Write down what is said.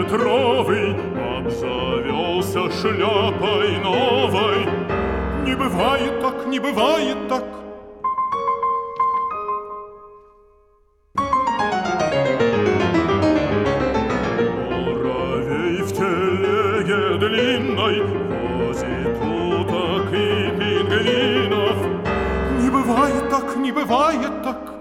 метровый обзавелся шляпой новой. Не бывает так, не бывает так. Муравей в телеге длинной возит уток и пингвинов. Не бывает так, не бывает так.